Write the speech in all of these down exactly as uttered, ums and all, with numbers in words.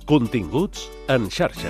Continguts en xarxa.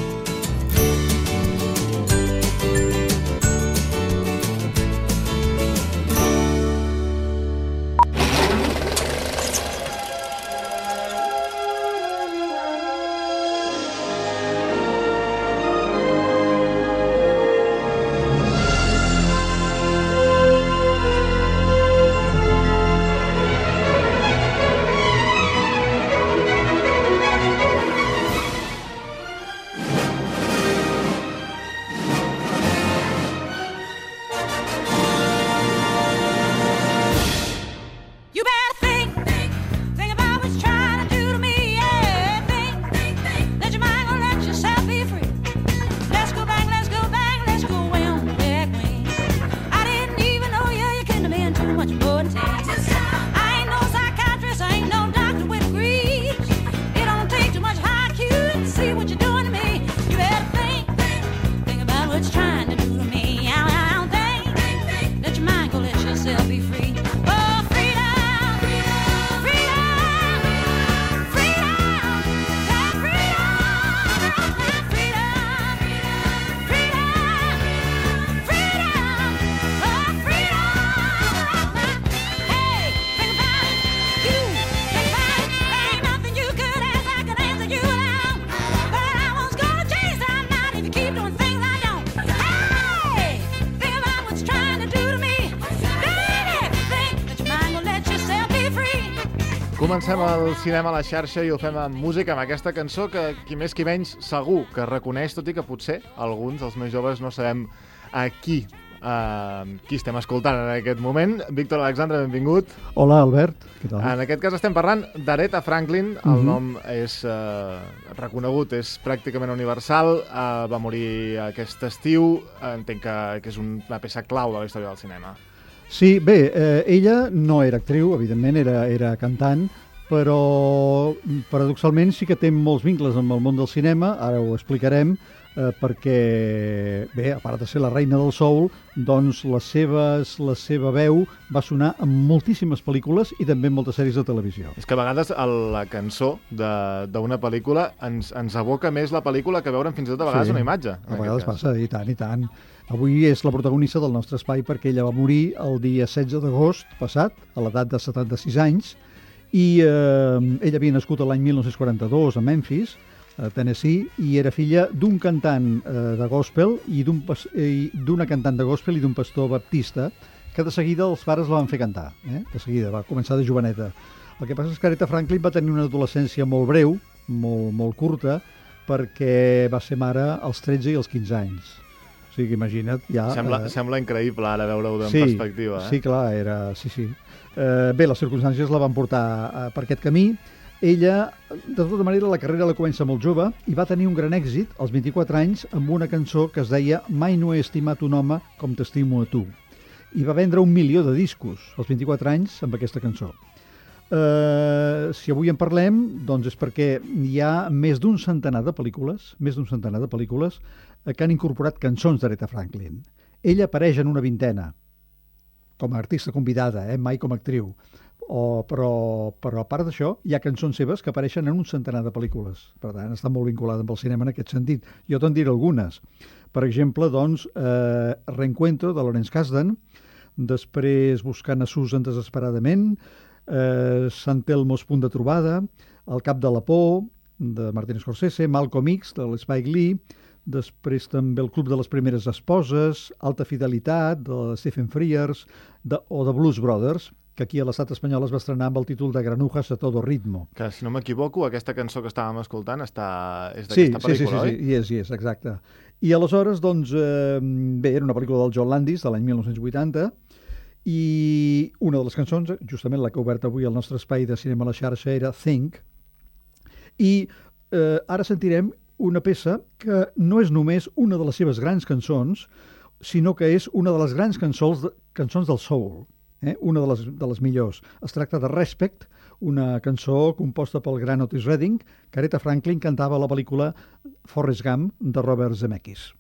Comencem el cinema a la xarxa i ho fem amb música, amb aquesta cançó que qui més qui menys segur que reconeix, tot i que potser alguns dels més joves no sabem a qui, uh, qui estem escoltant en aquest moment. Víctor Alexandre, benvingut. Hola, Albert. Què tal? En aquest cas estem parlant d'Aretha Franklin. El uh-huh. nom és uh, reconegut, és pràcticament universal. Uh, va morir aquest estiu. Entenc que, que és una peça clau de la història del cinema. Sí, bé, eh, ella no era actriu, evidentment, era, era cantant, però paradoxalment sí que té molts vincles amb el món del cinema, ara ho explicarem, eh, perquè, bé, a part de ser la reina del soul, doncs les seves, la seva veu va sonar en moltíssimes pel·lícules i també en moltes sèries de televisió. És que a vegades la cançó d'una pel·lícula ens, ens aboca més la pel·lícula que veure'n fins i tot a vegades sí, una imatge. A vegades passa, i tant, i tant. Avui és la protagonista del nostre espai perquè ella va morir el dia setze d'agost passat, a l'edat de setanta-sis anys, i eh, ella havia nascut l'any mil nou-cents quaranta-dos a Memphis, a Tennessee, i era filla d'un cantant eh, de gospel i d'una cantant de gospel i d'un pastor baptista, que de seguida els pares la van fer cantar. Eh? De seguida, va començar de joveneta. El que passa és que Aretha Franklin va tenir una adolescència molt breu, molt, molt curta, perquè va ser mare als tretze i als quinze anys. O sigui, imagina't, ja... Sembla, eh... sembla increïble ara veure-ho en sí, perspectiva. Eh? Sí, clar, era... Sí, sí. Eh, bé, les circumstàncies la van portar eh, per aquest camí. Ella, de tota manera, la carrera la comença molt jove i va tenir un gran èxit, als vint-i-quatre anys, amb una cançó que es deia Mai no he estimat un home com t'estimo a tu. I va vendre un milió de discos, als vint-i-quatre anys, amb aquesta cançó. Eh, si avui en parlem, doncs és perquè hi ha més d'un centenar de pel·lícules, més d'un centenar de pel·lícules que han incorporat cançons d'Aretha Franklin. Ella apareix en una vintena, com a artista convidada, eh? Mai com a actriu. O, però, però a part d'això, hi ha cançons seves que apareixen en un centenar de pel·lícules. Per tant, està molt vinculada amb el cinema en aquest sentit. Jo te'n diré algunes. Per exemple, doncs, eh, Reencuentro, de Lawrence Kasdan, després Buscant a Susan desesperadament, eh, Sant Elmo's Punt de trobada, El cap de la por, de Martin Scorsese, Malcolm X, de l'Spike Lee, després també El club de les primeres esposes, Alta fidelitat, de Stephen Frears, de, o de Blues Brothers, que aquí a l'estat espanyol es va estrenar amb el títol de Granujas a todo ritmo. Que, si no m'equivoco, aquesta cançó que estàvem escoltant està... és d'aquesta sí, pel·lícula, sí, sí, oi? Sí, sí, és, és, exacte. I aleshores, doncs, eh, bé, era una pel·lícula del John Landis, de l'any mil nou-cents vuitanta, i una de les cançons, justament la que ha obert avui el nostre espai de cinema a la xarxa, era Think, i eh, ara sentirem una peça que no és només una de les seves grans cançons, sinó que és una de les grans cançons, cançons del soul, eh? una de les, de les millors. Es tracta de Respect, una cançó composta pel gran Otis Redding, que Aretha Franklin cantava a la pel·lícula Forrest Gump de Robert Zemeckis.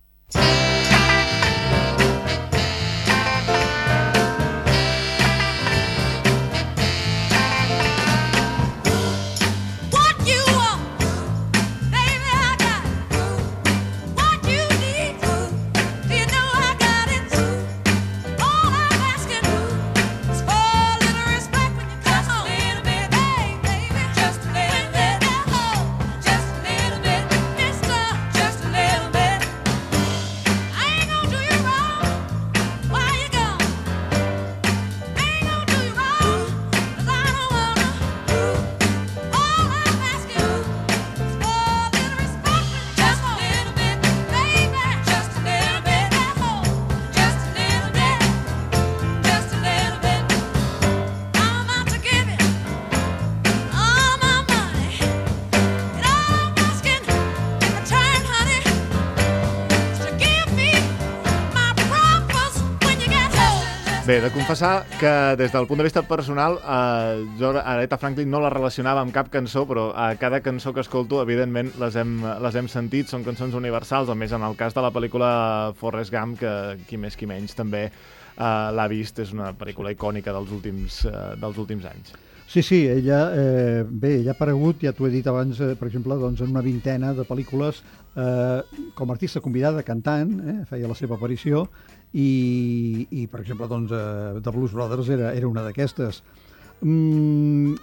Bé, de confessar que des del punt de vista personal eh, jo Aretha Franklin no la relacionava amb cap cançó, però a cada cançó que escolto, evidentment, les hem, les hem sentit, són cançons universals, a més en el cas de la pel·lícula Forrest Gump, que qui més qui menys també eh, l'ha vist, és una pel·lícula icònica dels últims, eh, dels últims anys. Sí, sí, ella, eh, bé, ella ha aparegut, ja t'ho he dit abans, eh, per exemple, doncs, en una vintena de pel·lícules eh, com a artista convidada cantant, eh, feia la seva aparició, i, i per exemple, doncs, eh, The Blues Brothers era, era una d'aquestes. Mm,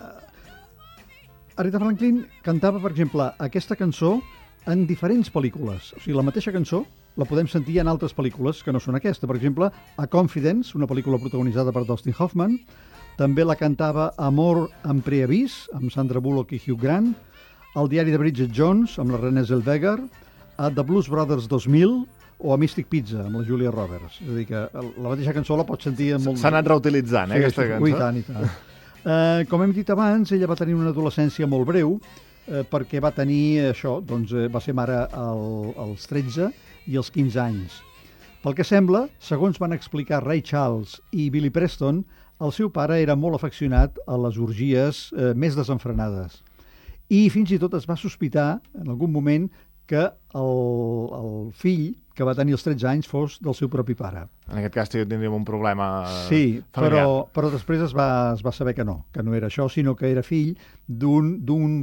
eh, Aretha Franklin cantava, per exemple, aquesta cançó en diferents pel·lícules. O sigui, la mateixa cançó la podem sentir en altres pel·lícules que no són aquesta. Per exemple, A Confidence, una pel·lícula protagonitzada per Dustin Hoffman. També la cantava Amor amb preavís, amb Sandra Bullock i Hugh Grant, El diari de Bridget Jones, amb la Renée Zellweger, a The Blues Brothers dos mil o a Mystic Pizza, amb la Julia Roberts. És a dir, que la mateixa cançó la pots sentir en molt... S'ha anat reutilitzant, eh, sí, aquesta cançó. Ui, tant, i tant. uh, com hem dit abans, ella va tenir una adolescència molt breu, uh, perquè va tenir això, doncs uh, va ser mare al, als tretze i als quinze anys. Pel que sembla, segons van explicar Ray Charles i Billy Preston, el seu pare era molt afeccionat a les orgies eh, més desenfrenades. I fins i tot es va sospitar, en algun moment, que el, el fill que va tenir els tretze anys fos del seu propi pare. En aquest cas tindríem un problema sí, familiar. Però, però després es va, es va saber que no, que no era això, sinó que era fill d'un d'un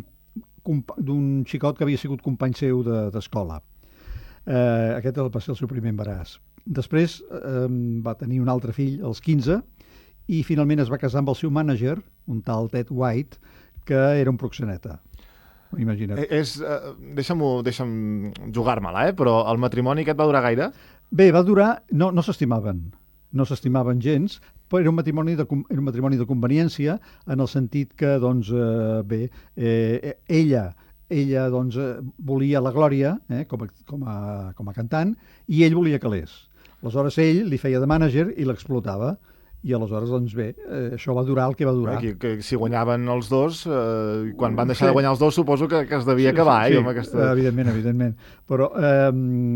d'un xicot que havia sigut company seu d'escola. De, eh, aquest va ser el seu primer embaràs. Després eh, va tenir un altre fill als quinze, i finalment es va casar amb el seu mànager, un tal Ted White, que era un proxeneta. Imagina't. És, uh, deixa'm, deixa'm jugar-me-la, eh? Però el matrimoni aquest va durar gaire? Bé, va durar... No, no s'estimaven. No s'estimaven gens, però era un matrimoni de, era un matrimoni de conveniència, en el sentit que, doncs, eh, bé, eh, ella... ella doncs, volia la glòria eh, com, a, com, a, com a cantant, i ell volia calés. Aleshores ell li feia de mànager i l'explotava. I aleshores, doncs bé, eh, això va durar el que va durar. Que, que si guanyaven els dos, eh, quan van deixar sí. de guanyar els dos, suposo que, que es devia sí, acabar. Sí, eh, sí. Aquesta... evidentment, evidentment. Però eh,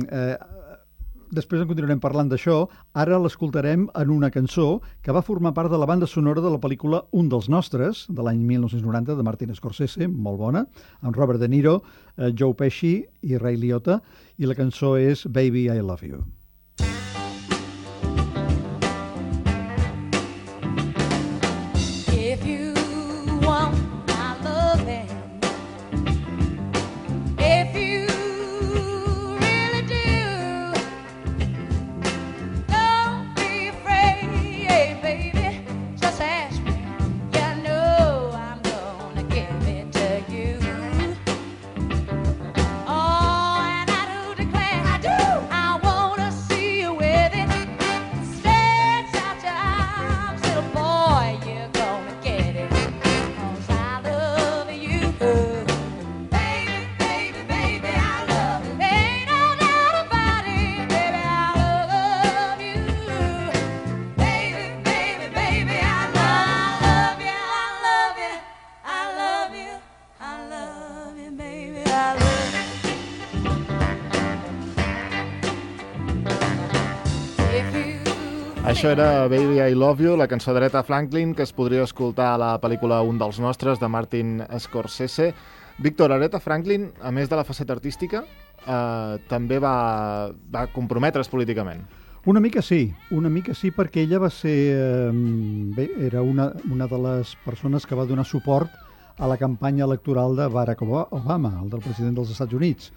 eh, després en continuarem parlant d'això. Ara l'escoltarem en una cançó que va formar part de la banda sonora de la pel·lícula Un dels nostres, de l'any mil nou-cents noranta, de Martin Scorsese, molt bona, amb Robert De Niro, eh, Joe Pesci i Ray Liotta, i la cançó és Baby, I Love You. Això era Baby, I Love You, la cançó d'Aretha Franklin, que es podria escoltar a la pel·lícula Un dels nostres, de Martin Scorsese. Víctor, Aretha Franklin, a més de la faceta artística, eh, també va, va comprometre's políticament. Una mica sí, una mica sí, perquè ella va ser... Eh, bé, era una, una de les persones que va donar suport a la campanya electoral de Barack Obama, el del president dels Estats Units.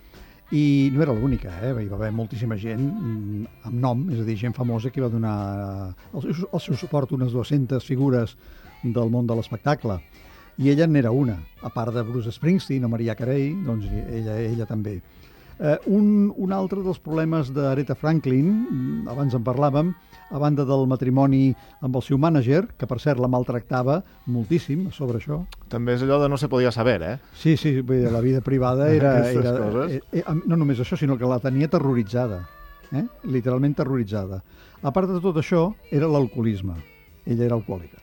I no era l'única, eh? Hi va haver moltíssima gent amb nom, és a dir, gent famosa que va donar el, el seu suport a unes dues-centes figures del món de l'espectacle. I ella n'era una, a part de Bruce Springsteen o Mariah Carey, doncs ella, ella també. Eh, un, un altre dels problemes d'Aretha Franklin, abans en parlàvem, a banda del matrimoni amb el seu mànager, que per cert la maltractava moltíssim sobre això. També és allò de no se podia saber, eh? Sí, sí, la vida privada era... era eh, no només això, sinó que la tenia terroritzada, eh? Literalment terroritzada. A part de tot això, era l'alcoholisme. Ella era alcohòlica.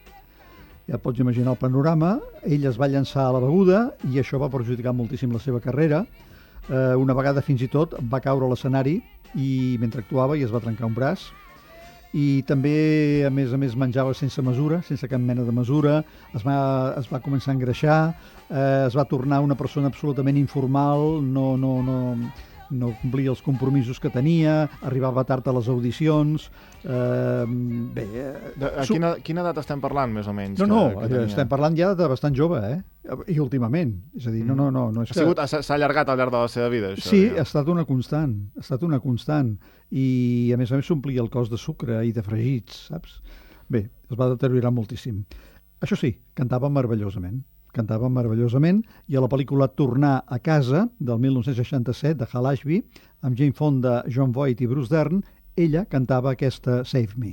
Ja pots imaginar el panorama, ell es va llançar a la beguda i això va perjudicar moltíssim la seva carrera. Eh, una vegada fins i tot va caure a l'escenari i mentre actuava i es va trencar un braç. i també, a més a més, menjava sense mesura, sense cap mena de mesura, es va, es va començar a engreixar, eh, es va tornar una persona absolutament informal, no, no, no, no complia els compromisos que tenia, arribava tard a les audicions... Eh, bé... Eh, de, a quina, quina edat estem parlant, més o menys? No, no, que, que estem parlant ja de bastant jove, eh? I últimament. És a dir, no, no, no, no és ha sigut, que... S'ha allargat al llarg de la seva vida, això? Sí, diguem. ha estat una constant, ha estat una constant. I, a més a més, s'omplia el cos de sucre i de fregits, saps? Bé, es va deteriorar moltíssim. Això sí, cantava meravellosament. Cantava meravellosament, i a la pel·lícula Tornar a casa, del mil nou-cents seixanta-set, de Hal Ashby, amb Jane Fonda, John Voight i Bruce Dern, ella cantava aquesta Save Me.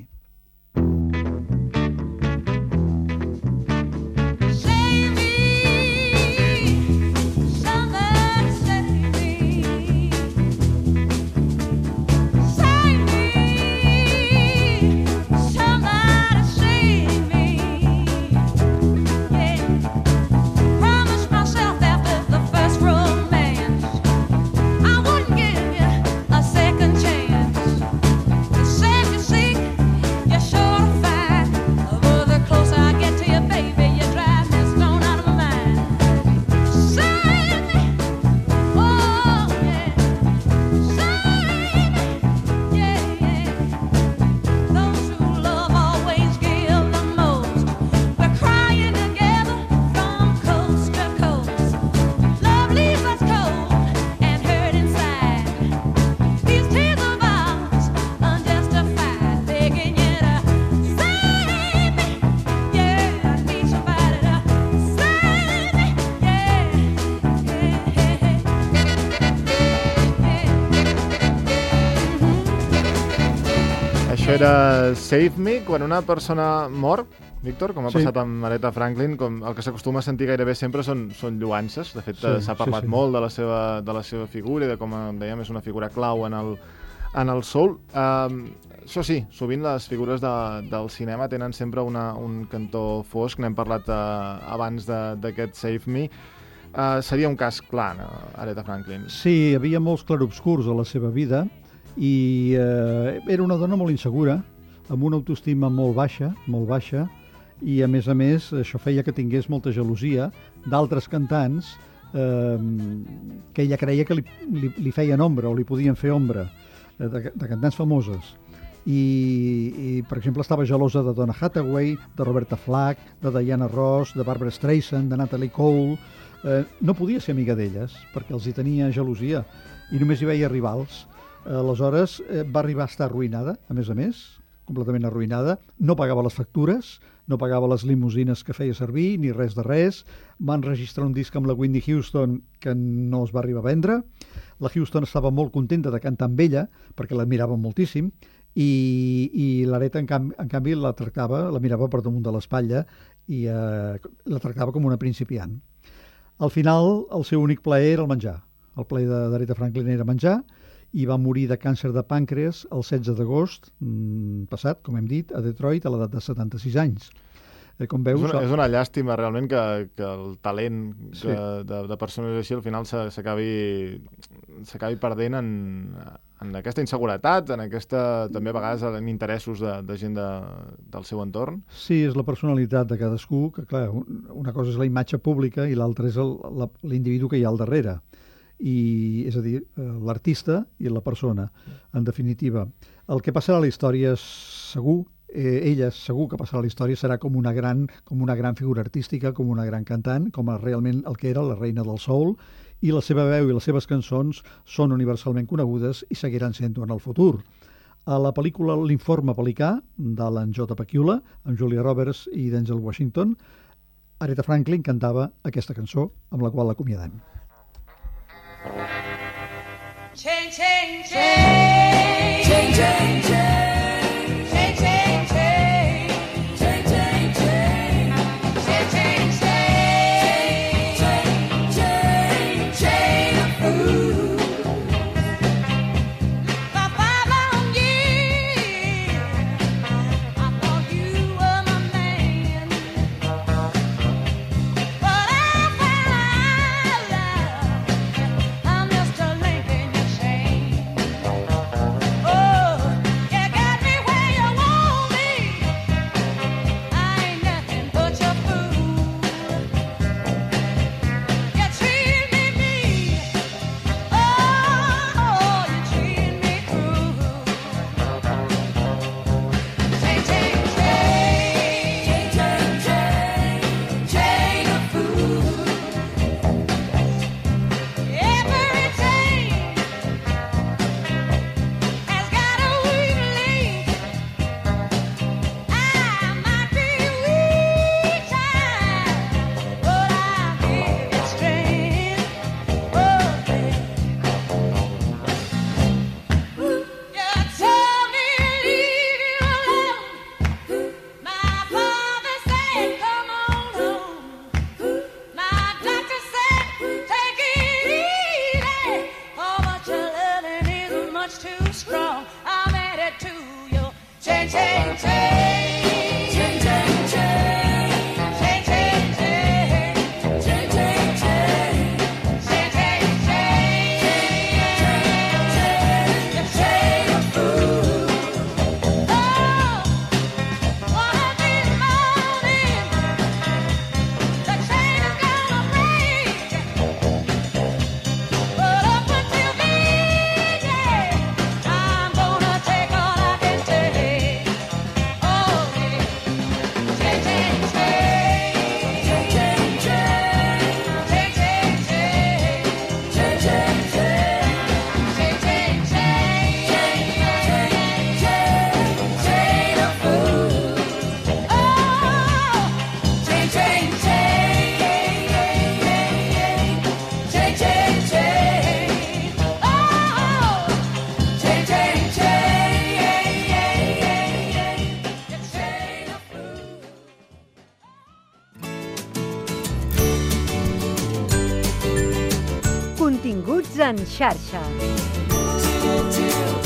Això era Save Me, quan una persona mor, Víctor, com ha Sí. passat amb Aretha Franklin, com el que s'acostuma a sentir gairebé sempre són, són lluances. De fet, Sí, eh, s'ha parlat sí, sí. molt de la, seva, de la seva figura i de com, em dèiem, és una figura clau en el, en el soul. Um, això sí, sovint les figures de, del cinema tenen sempre una, un cantó fosc. N'hem parlat uh, abans de- d'aquest Save Me. Uh, seria un cas clar, no? Aretha Franklin. Sí, hi havia molts clarobscurs a la seva vida i eh, era una dona molt insegura, amb una autoestima molt baixa, molt baixa, i a més a més això feia que tingués molta gelosia d'altres cantants eh, que ella creia que li, li, li feien ombra o li podien fer ombra, eh, de, de cantants famoses. I, i, per exemple, estava gelosa de Donna Hathaway, de Roberta Flack, de Diana Ross, de Barbra Streisand, de Natalie Cole. Eh, no podia ser amiga d'elles perquè els hi tenia gelosia i només hi veia rivals. Aleshores, eh, va arribar a estar arruïnada, a més a més, completament arruïnada. No pagava les factures, no pagava les limusines que feia servir, ni res de res. Va enregistrar un disc amb la Whitney Houston que no es va arribar a vendre. La Houston estava molt contenta de cantar amb ella, perquè l'admirava moltíssim, i, i l'Aretha, en, canvi, en canvi, la tractava, la mirava per damunt de l'espatlla i eh, la tractava com una principiant. Al final, el seu únic plaer era el menjar. El plaer d'Aretha Franklin era menjar, i va morir de càncer de pàncreas el setze d'agost mm, passat, com hem dit, a Detroit, a l'edat de setanta-sis anys. Eh, com veus... És una, és una llàstima, realment, que, que el talent Sí. que, de, de persones així al final s'a- s'acabi s'acabi perdent en, en aquesta inseguretat, en aquesta, també a vegades, en interessos de, de gent de, del seu entorn. Sí, és la personalitat de cadascú, que clar, un- una cosa és la imatge pública i l'altra és el- la- l'individu que hi ha al darrere. I, és a dir, eh, l'artista i la persona, en definitiva. El que passarà a la història és segur, eh, ella segur que passarà a la història, serà com una gran, com una gran figura artística, com una gran cantant, com a realment el que era la reina del soul, i la seva veu i les seves cançons són universalment conegudes i seguiran sent-ho en el futur. A la pel·lícula L'Informe Pelicà, d'Alan J. Pakula, amb Julia Roberts i Denzel Washington, Aretha Franklin cantava aquesta cançó, amb la qual l'acomiadem. Chain, chain, chain, chain, chain, chain, chain, chain, chain, chain, chain, chain, chain, chain, chain, chain of food. For five long years, I thought you were my man, but I found love. I'm just a link in your chain. Oh, yeah. Continguts en xarxa.